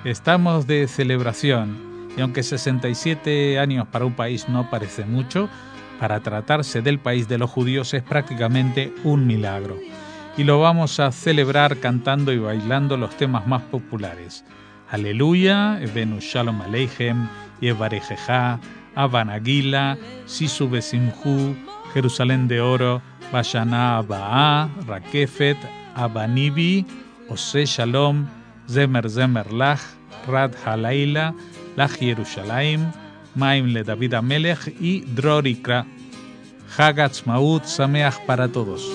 Estamos de celebración y aunque 67 años para un país no parece mucho, para tratarse del país de los judíos es prácticamente un milagro. Y lo vamos a celebrar cantando y bailando los temas más populares. Aleluya, Ebenu Shalom Aleichem, Yevarejeja, Abanagila, Sisu Besimhu, Jerusalén de Oro, Bashana Abaa, Rakefet, Abanibi, Ose Shalom, Zemer Zemer Lach, Rad Halaila, Lach Yerushalayim, Maim le David Amelech y Drorikra. Hag Atzmaut Sameach para todos.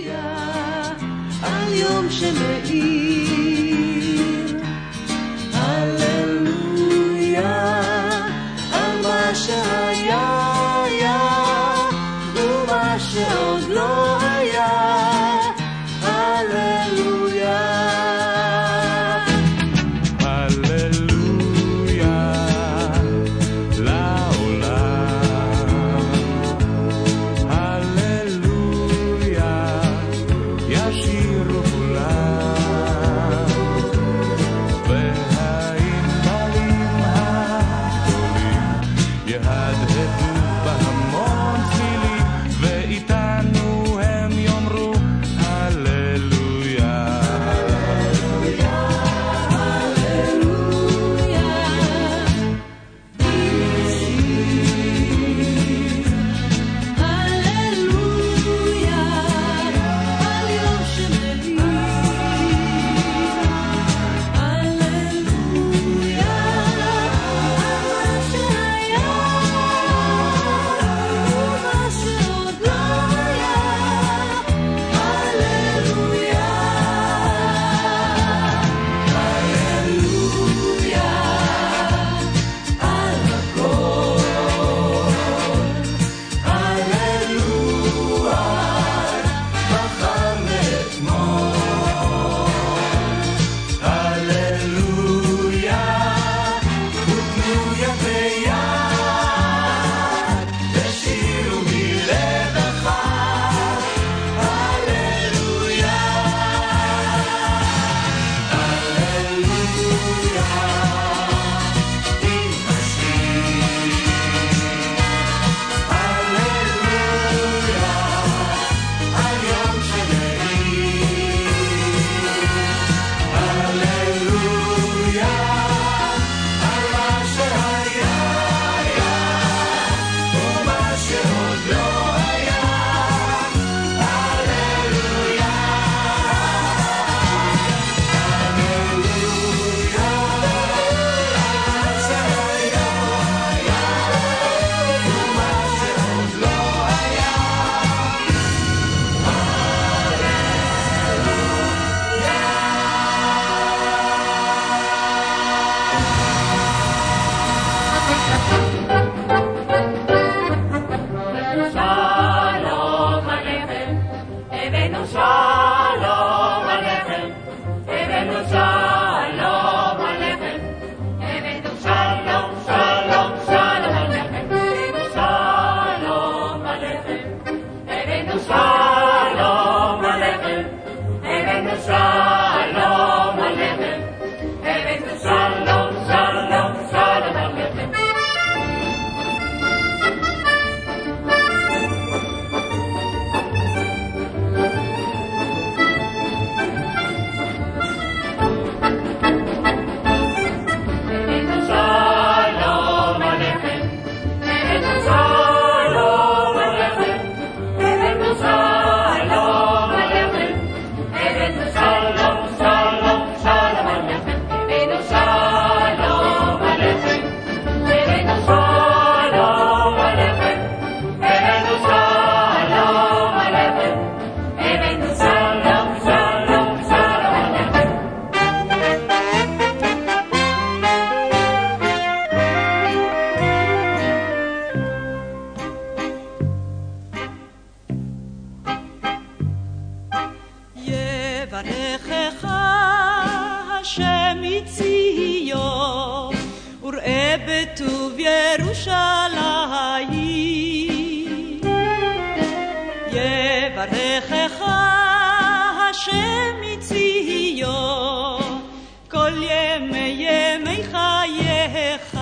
בטוב ירושלים יברכך השם מציון כל ימי ימי חייך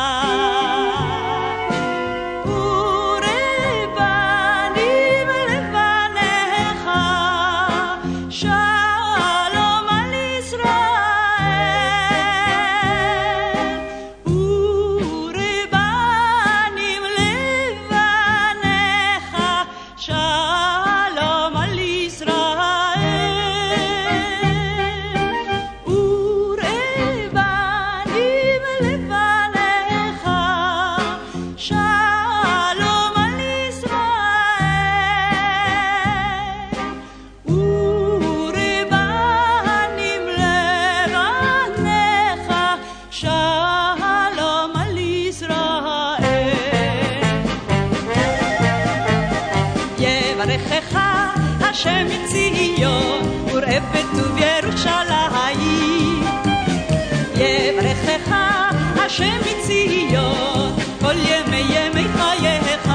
השם מציון וראה בטוב ירושלים יברכך השם מציון כל ימי ימי חייך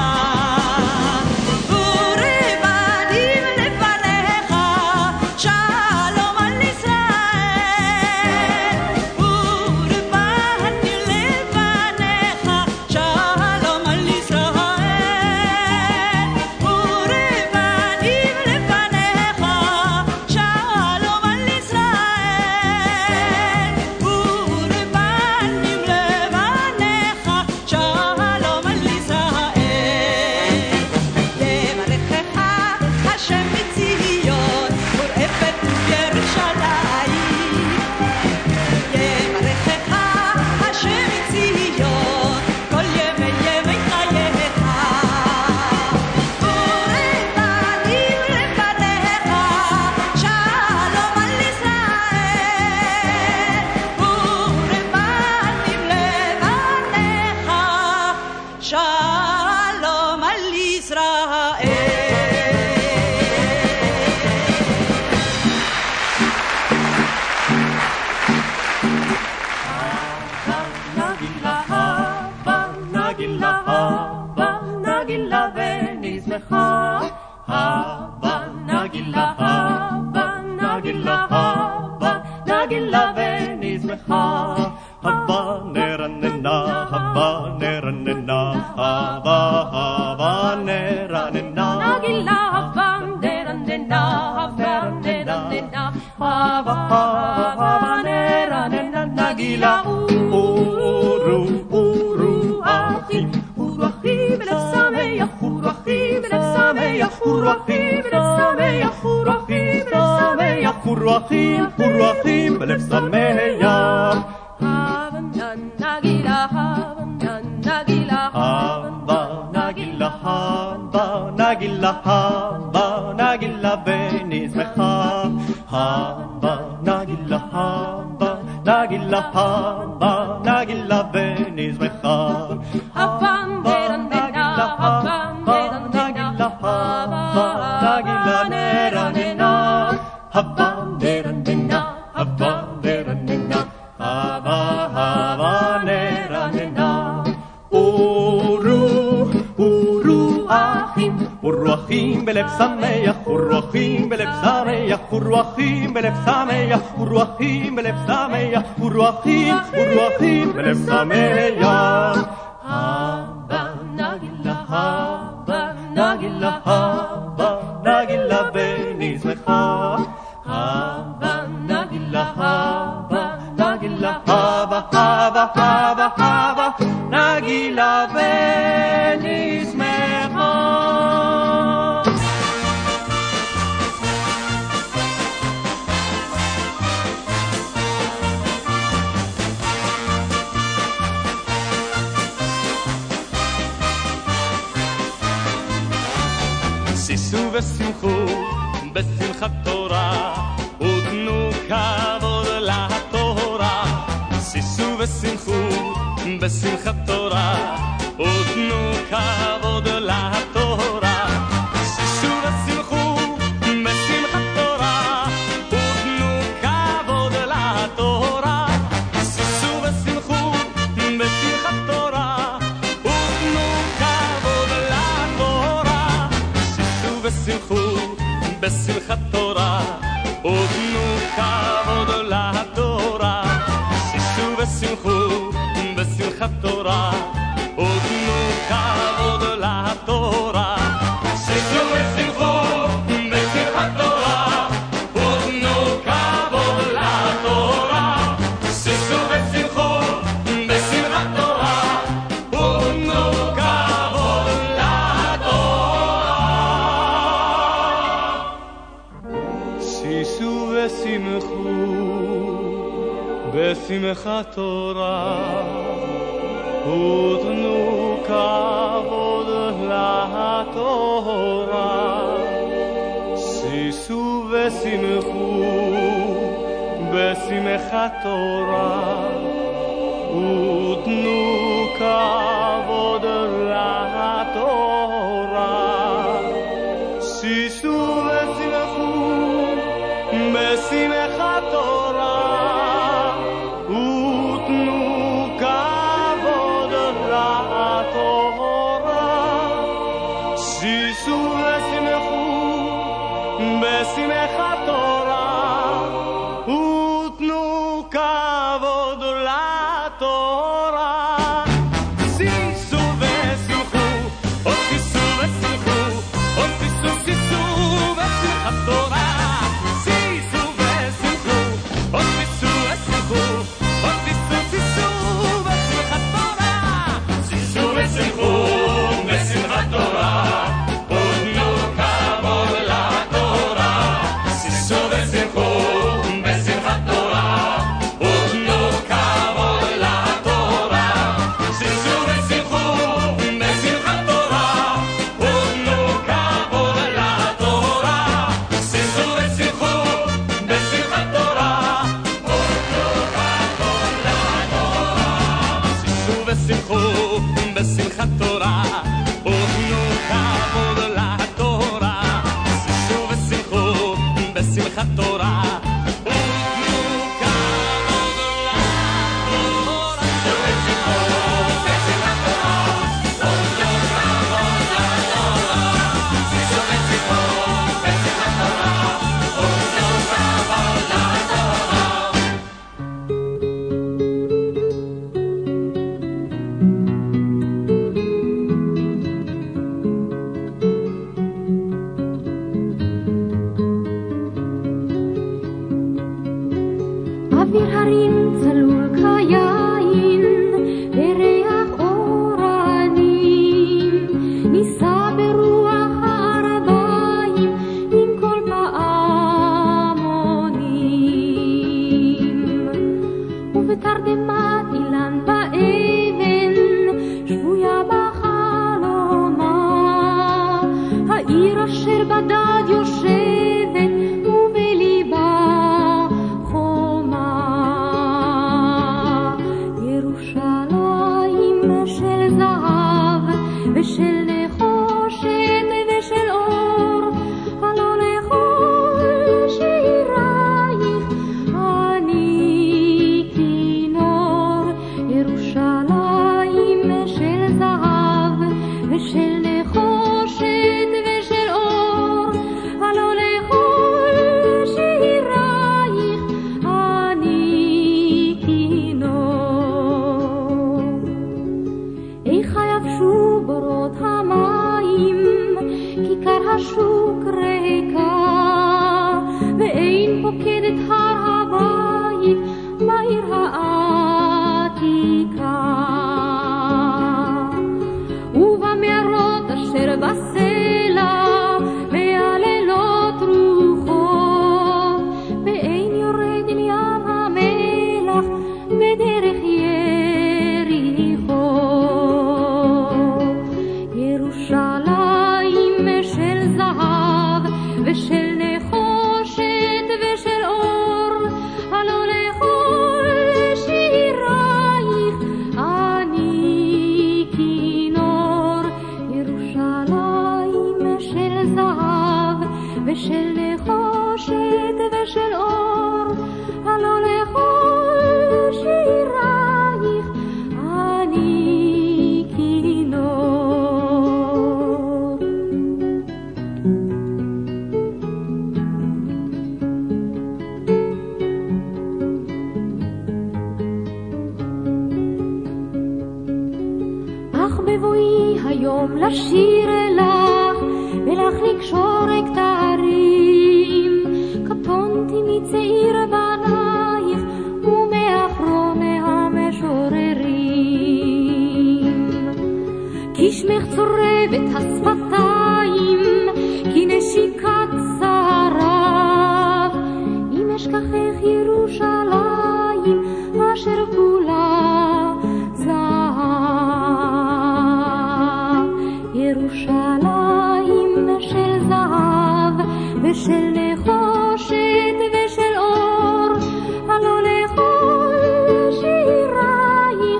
ורבנים לפניך שלום על ישראל ורבנים לפניך שלום על ישראל ורבנים לפניך שלום על ישראל ורבנים לפניך שלום על ישראל יברכך השם מציון וראה בטוב ירושלים יברכך השם מציון כל ימי ימי חייך ורבנים לפניך שלום על ישראל ורבנים לפניך שלום על ישראל נגילה ונשמחה הבה נגילה ונשמחה Hava neranena, hava neranena, hava neranena. נגילה הבה נרננה הבה נרננה נגילה Uru אחים ורוחים בלב שמח ורוחים בלב שמח ורוחים בלב שמח ורוחים בלב שמח Uruachim belev sameach. הבה נגילה Nagila ונשמחה. Hava nagila ונשמחה. הבה נרננה Hava neranena, hava neranena. Uruachim belev sameach, uruachim belev sameach, uruachim belev sameach, uruachim belev sameach, uruachim belev sameach. Hava nagila ונשמחה. Hava nagila nagila ונשמחה. שישו ושמחו בשמחת תורה ותנו כבוד לתורה. שישו ושמחו בשמחת תורה ותנו כבוד לתורה. שישו ושמחו בשמחת תורה ותנו כבוד לתורה. שישו ושמחו בשמחת תורה ותנו כבוד לתורה. שישו ושמחו בשמחת תורה ותנו כבוד לתורה. שישו ושמחו שישו ושמחו בשמחת תורה ותנו כבוד לתורה שישו ושמחו בשמחת תורה ותנו כבוד לתורה שישו ושמחו בשמחת תורה ותנו כבוד לתורה שישו ושמחו בשמחת תורה ותנו כבוד לתורה שישו ושמחו עוד שישו ושמחו עוד שישו שישו בשמחת תורה שישו ושמחו עוד שישו ושמחו עוד שישו שישו בשמחת תורה שישו ושמחו בשמחת תורה ותנו כבוד לתורה שישו ושמחו בשמחת תורה ותנו כבוד לתורה שישו ושמחו בשמחת תורה ותנו כבוד לתורה שישו ושמחו בשמחת תורה ותנו כבוד לתורה שישו ושמחו בשמחת תורה ותנו כבוד לתורה שישו ושמחו בשמחת תורה אוויר הרים צלול כיין בריח אורנים ניסה ברוח הערביים עם כל פעמונים ובתרדמת אילן באבן שבויה בחלומה העיר אשר בדד יושבת ובליבה ושל נחושת ושל אור הלא לכל שירייך אני כינור ירושלים של זהב ושל נחושת ושל אור הלא לכל שירייך אני כינור איך יבשו בורות המים כיכר השוק ריקה ואין פוקדת הר הבית בעיר העתיקה ובמערות אשר בסלע מהלילות רוחות ואין יורד אל ים המלח בדרך יריחו ירושלים של זהב ושל נחושת ושל אור הלא לכל שירייך אני כינור ירושלים של זהב ושל נחושת ושל אור הלא לכל שירייך אני כינור אך בבואי היום לשיר אלך ולך לקשור כתרים קטונתי מצעיר בנייך ומאחרוני המשוררים כי שמך צורב את השפתיים כי נשיקת שרף ושל נחושת ושל אור, הלא לכל שירייך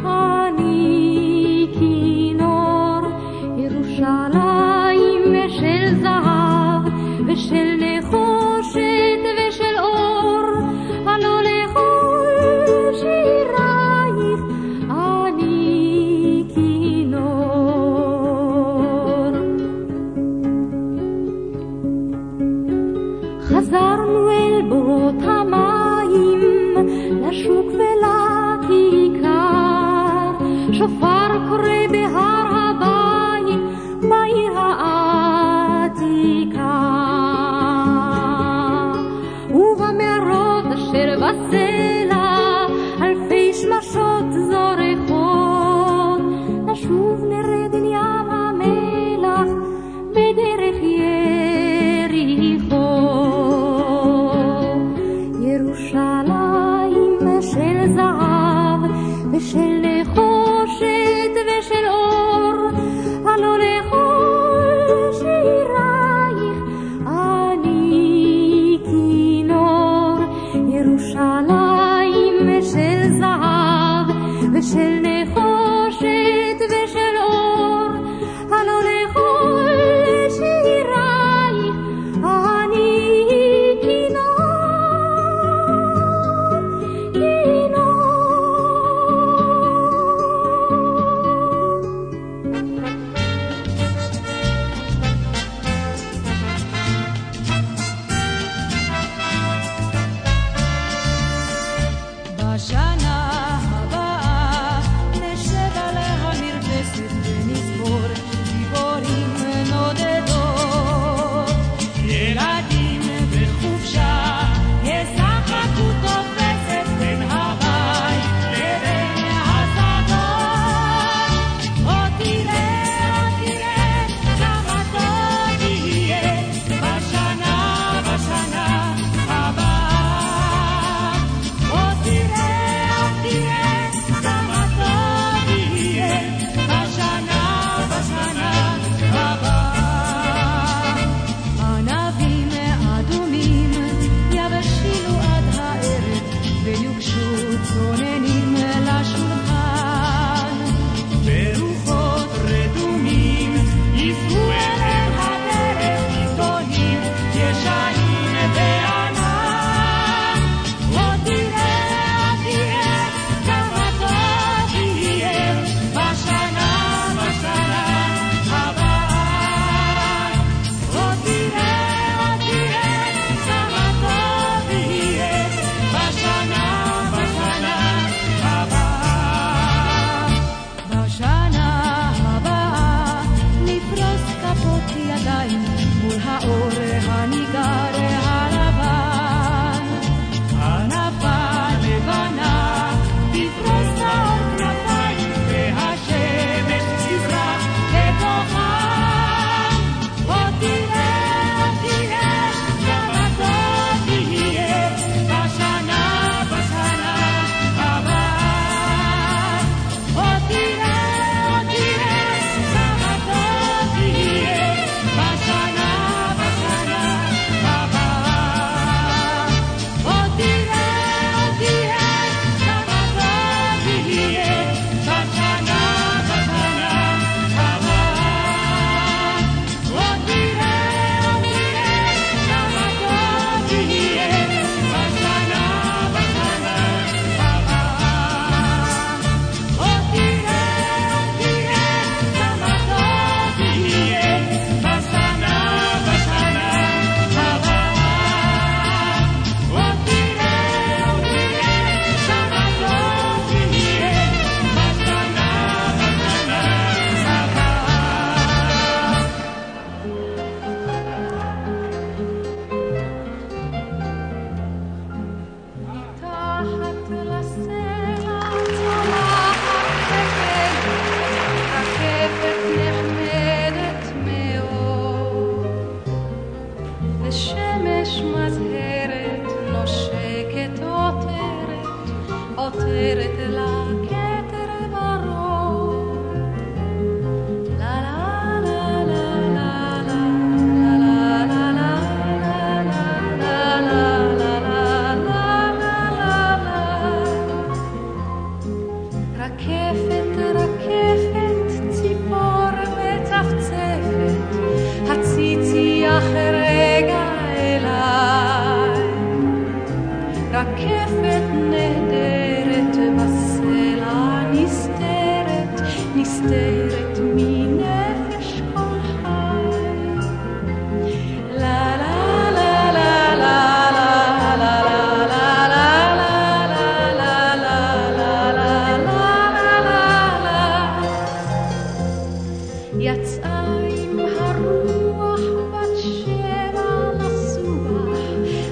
אני כינור. ירושלים של זהב ושל נחושת ושל אור, הלא לכל שירייך אני כינור. חזרנו אל בורות המים, לשוק ולכיכר, שופר קורא בהר הבית, בעיר העתיקה. ובמערות אשר בסלע, אלפי שמשות זורחות, נשוב נרד אל ים המלח, בדרך יריחו. ירושלים של זהב ושל נחושת ושל אור, הלא לכל שירייך אני כינור. ירושלים של זהב ושל נחושת ושל אור, הלא לכל שירייך אני כינור. בשנה הבאה נשב על המרפסת ונזכור גיבורים נודדות. ילדים בחופשה ישחקו תופסת בין הבית לבין השדות. עוד תראה כמה טוב יהיה בשנה הבאה. עוד תראה כמה טוב יהיה בשנה הבאה. ענבים אדומים יבשילו עד הערב ויוגשו צוננים לשולחן, ורוחות רדומים ייסעו אל הדרך עיתונים ישנים בענן. עוד תראה כמה טוב יהיה בשנה הבאה. עוד תראה כמה טוב יהיה בשנה הבאה. בשנה הבאה נפרוס כפות ידיים מול האור הניגר הלבן. ענפה לבנה תפרוס האור כנפיים והשמש תזרח לתוכן. עוד תראה כמה טוב יהיה בשנה הבאה. עוד תראה כמה טוב יהיה בשנה הבאה. עוד תראה כמה טוב יהיה בשנה הבאה. עוד תראה כמה טוב יהיה בשנה הבאה. עוד תראה כמה טוב יהיה בשנה הבאה. עוד מתחת לסלע צומחת רקפת נחמדת מאוד, ושמש מזהרת נושקת עותרת לכתר ברור. לה לה לה לה לה לה לה לה לה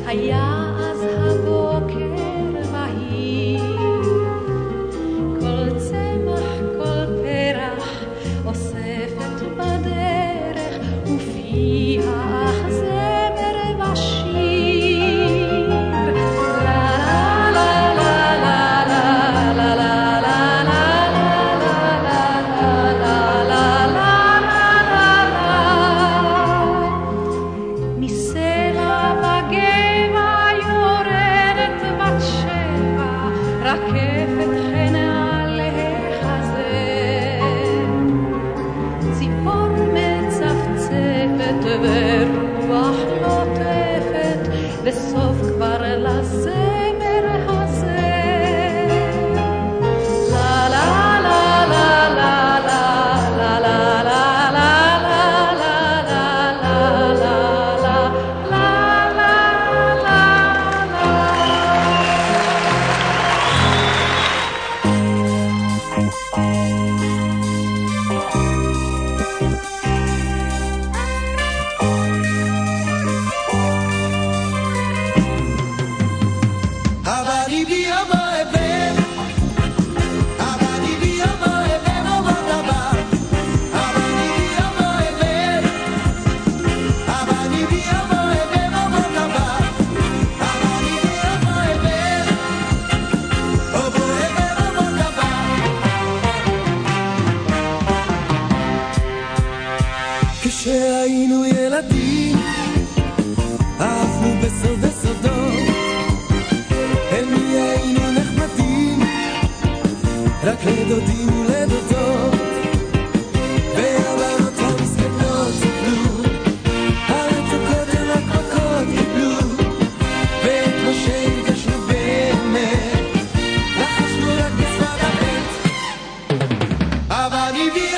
היה אז הבוקר בהיר, כל צמח, כל פרח אוספת בדרך, ופיה אך זמר ושיר. לה לה לה לה לה לה לה לה ורוח נוטפת בסוף כבר לזמר הזה. לה לה לה לה לה לה לה לה לה לה לה כשהיינו ילדים אהבנו בסוד הסודות, אל מי היינו נחמדים, רק לדודים ולדודות, והבנות המסכנות סיפלו, הרצוקות הן רק מכות קיבלו, ואת מה שהרגשנו באמת לחשנו רק בשפת האמת. אבל הביאה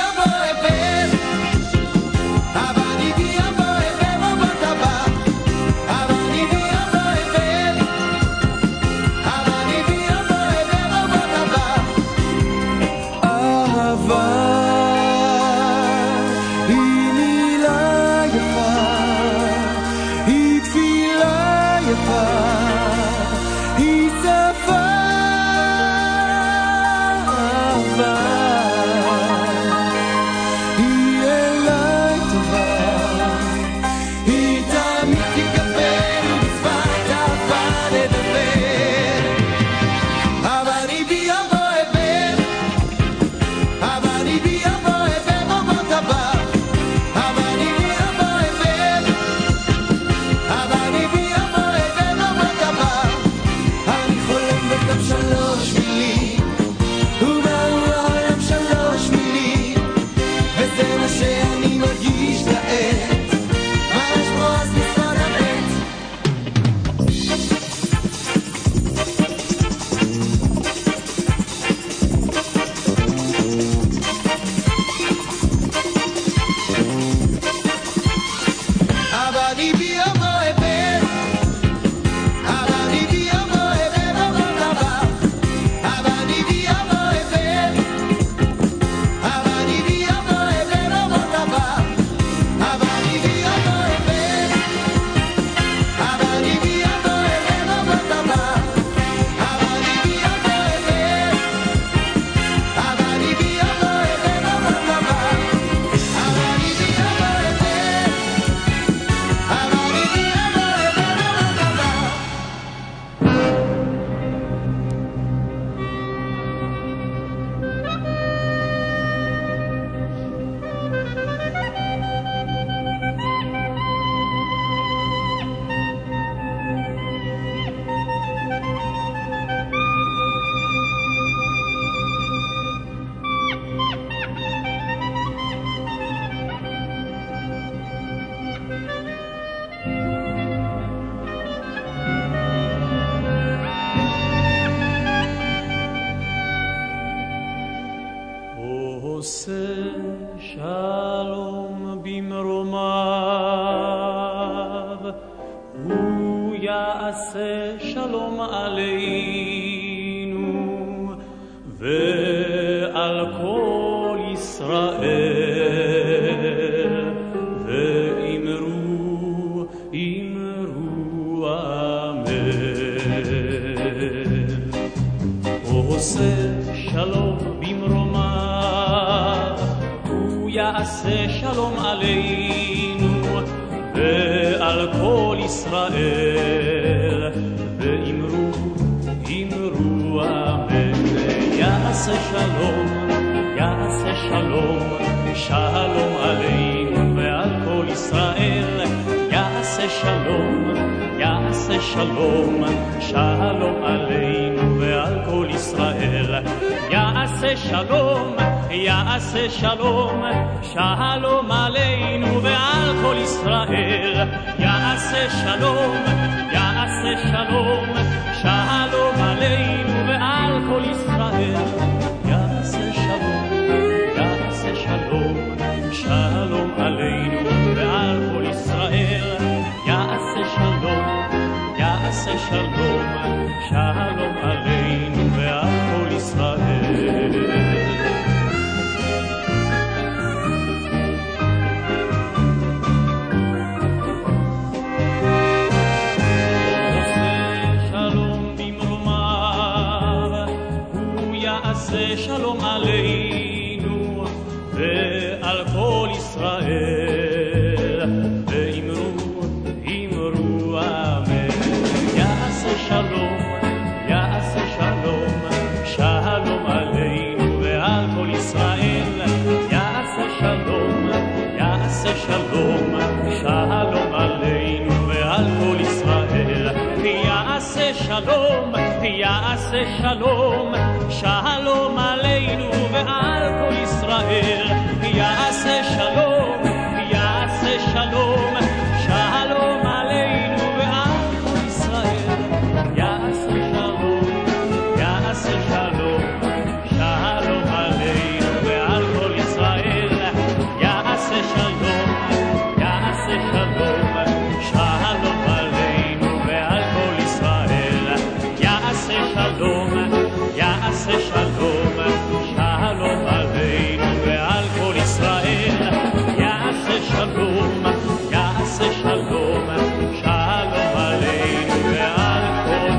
שלום במרומיו, הוא יעשה שלום עלינו ועל כל ישראל, ואמרו אמרו עושה שלום במרומיו, הוא יעשה שלום עלינו ועל כל ישראל, ואמרו אמן. יעשה שלום, יעשה שלום, שלום עלינו ועל כל ישראל, יעשה שלום, יעשה שלום, שלום עלינו ועל כל ישראל, יעשה שלום, יעשה שלום, שלום עלינו ועל כל ישראל, יעשה שלום, יעשה שלום, שלום עלינו ועל כל ישראל, יעשה שלום, יעשה שלום, שלום עלינו ועל כל ישראל, יעשה שלום, יעשה שלום, שלום עלינו ועל כל ישראל. שלום עלינו ועל כל ישראל, ואמרו אמן. יעשה שלום, יעשה שלום, שלום עלינו ועל כל ישראל, יעשה שלום, יעשה שלום, שלום עלינו ועל כל ישראל, יעשה שלום, יעשה שלום, שלום עלינו ועל כל ישראל, יעשה שלום, יעשה שלום, שלום עלינו ועל כל ישראל, יעשה שלום, יעשה שלום, שלום עלינו ועל כל ישראל, יעשה שלום, יעשה שלום, שלום עלינו ועל כל ישראל, יעשה שלום, יעשה שלום, שלום עלינו ועל כל ישראל, יעשה שלום, יעשה שלום, שלום עלינו ועל כל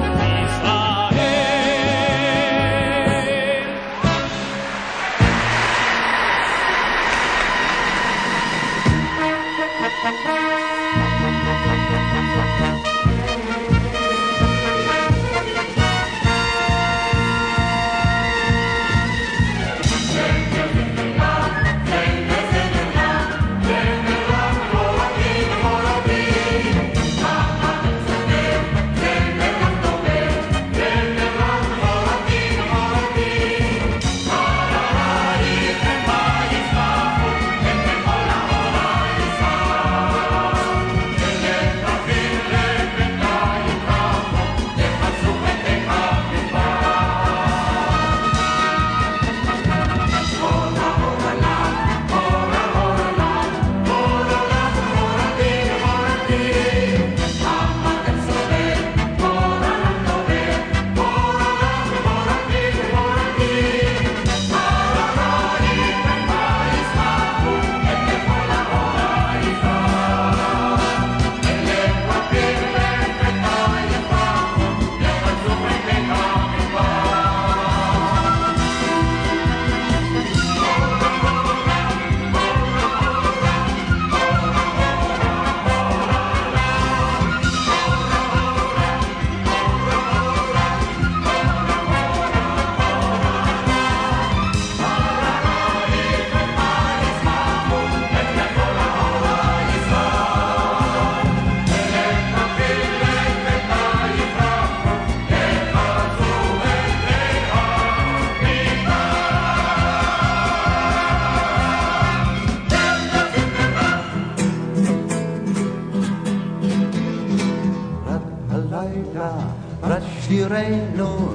שירנו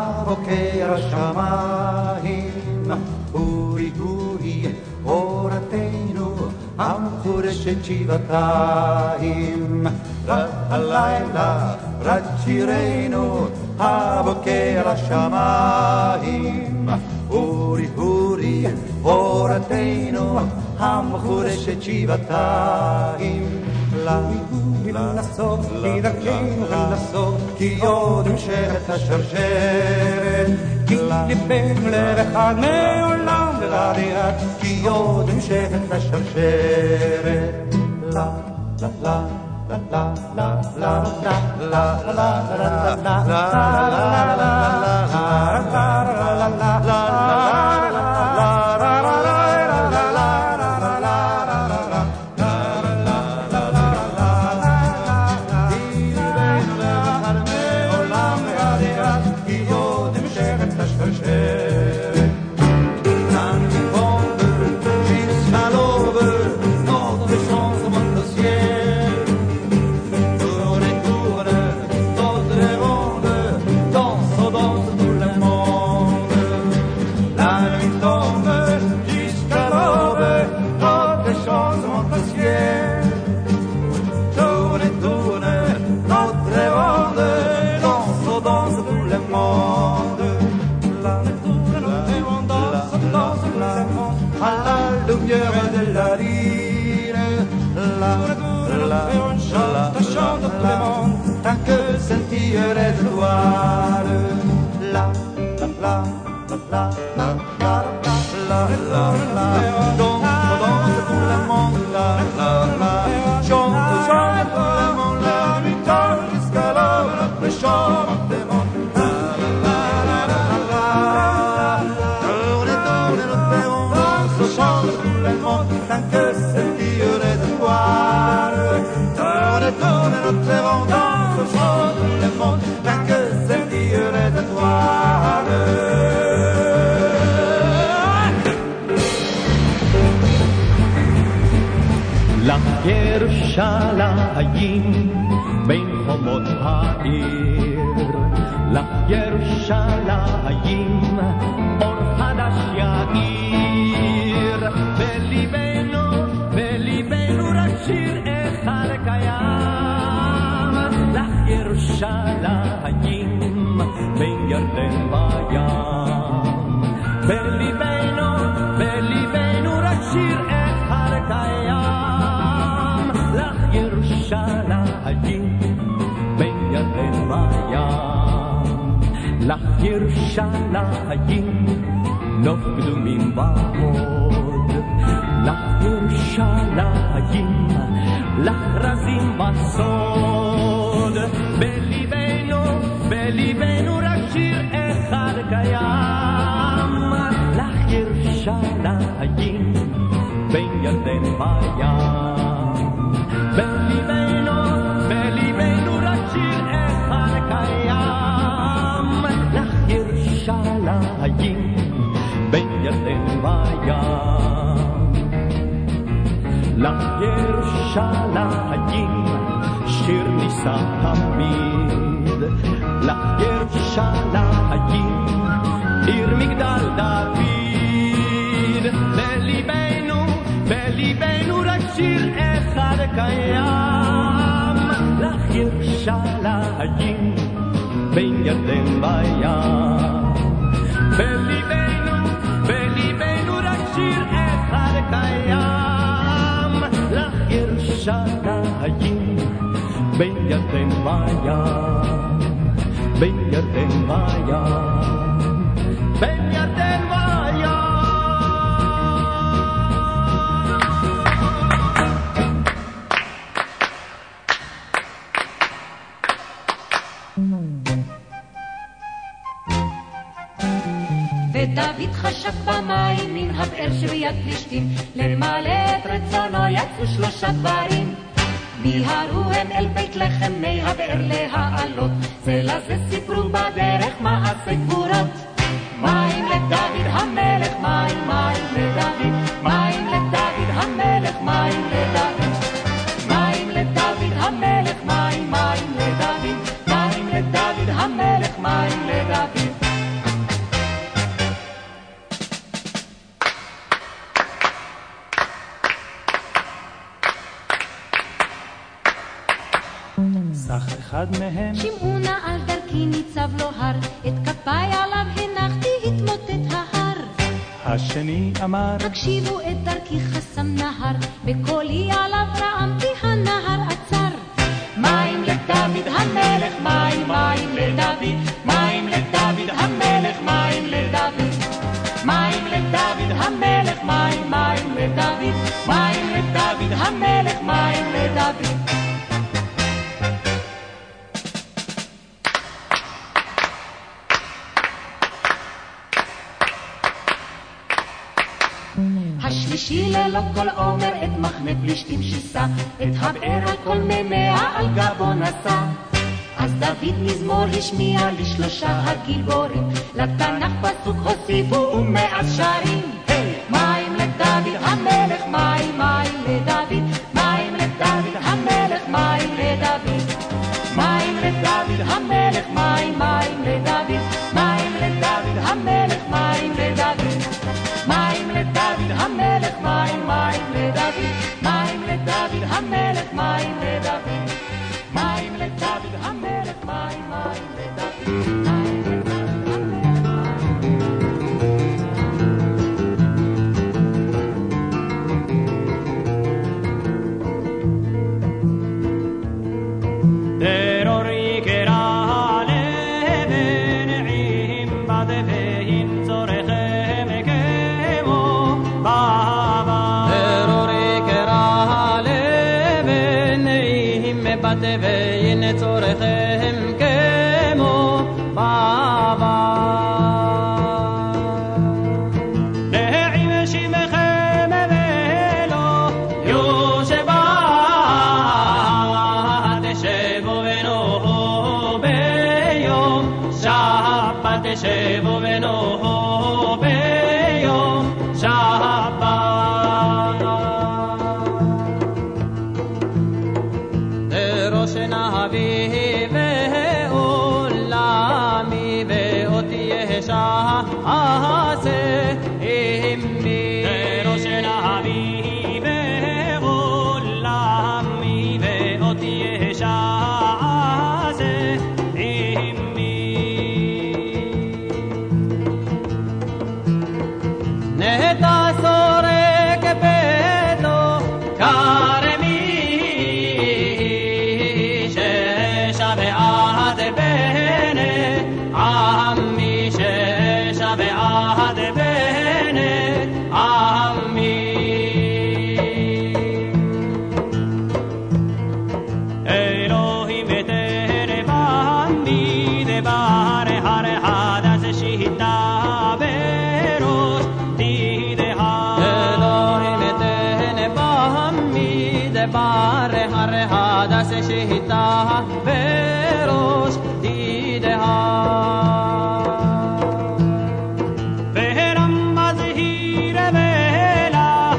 הבוקר השמיים, אורי אורי אורתנו המחודשת שבעתיים. הלילה רק שירנו הבוקר השמיים, אורי אורי אורתנו המחודשת שבעתיים. לנסות, מדרכנו לנסות, כי עוד נמשכת השרשרת, כי ליבנו לב אחד מעולם ולעד יד, כי עוד נמשכת השרשרת. לה לה לה לה לה לה לה לה ירושלים בין חומות העיר, לך ירושלים אור חדש יאיר, בליבנו רק שיר אחד קיים, לך ירושלים בין ירדן בים, בליבנו רק שיר אחד קיים, לך ירושלים בין ירדן בים, לך ירושלים נוף קדומים בהוד, לך ירושלים לך רזים בסוד, בליבנו רק שיר אחד קיים, לך ירושלים בין ירדן בים, בליבנו רק שיר אחד קיים, לך ירושלים בין ירדן בים, לך ירושלים שיר נישא תמיד, לך ירושלים עיר מגדל דוד, בליבנו רק שיר אחד קיים, לך ירושלים בין ירדן בים, בליבנו רק שיר אחד קיים, לך ירושלים בין ירדן בים, בין ירדן בים, בין ירדן בים. ודוד חשב במים מן הבאר שביד פלישתים, למלא את רצונו יצאו 3 דברים, מיהרו הם אל בית לחם מי הבאר להעלות, זה לזה סיפרו בדרך מעשי גבורות. מים לדוד המלך, מים לדוד, מים לדוד המלך, מים לדוד, מים לדוד המלך, מים לדוד, מים לדוד המלך, מים לדוד. סך אחד מהם שמעו נא על דרכי ניצב לו הר, את כפיי עליו הנחתי התמוטט ההר. השני אמר הקשיבו את דרכי חסם נהר, בקולי עליו רעמתי הנהר עצר. לדוד המלך, מים, מים לדוד, מים לדוד המלך, מים לדוד, מים לדוד המלך, מים, מים לדוד, מים לדוד המלך, מים לדוד. השלישי ללא כל עומר את מחנה פלישתים שיסה, את הבאר הכל ממאה על גבו נשא. אז דוד מזמור השמיע לשלושה הגיבורים, לתנ"ך פסוק הוסיפו ומאז שרים. מים לדוד המלך, מים, מים לדוד, מים לדוד המלך, מים לדוד, מים לדוד המלך, מים, מים לדוד, מים לדוד המלך, מים לדוד, מים לדוד המלך, מים, מים לדוד, מים לדוד המלך, מים לדוד, מים לדוד המלך, מים, מים לדוד. ואין צורכם כמו בעבר. נעים שמכם ולא יושבה, תשבו ונוחו ביום שבת, תשבו ונוחו ביום שבת. נביא ועולמי ואותי שעשה עמי. ראש נביא ועולמי ואותי שעשה עמי. נטע סורק ביתו כרמי, ועד בני עמי, שש ועד בני עמי. אלוהים תן במי דבר הר חדש שיטה בראש תדהה. אלוהים תן במי דבר הר חדש שיטה בראש תדהה. והרמז היא רבלה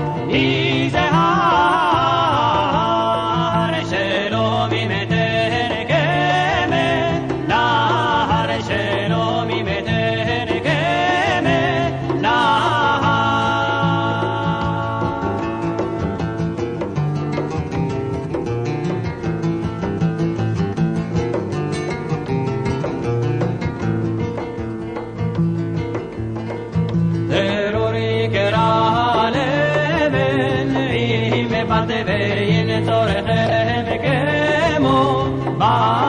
יזהר, שלומים תן כמת להר, שלומים תן כמת להר. ואין צורכם כמו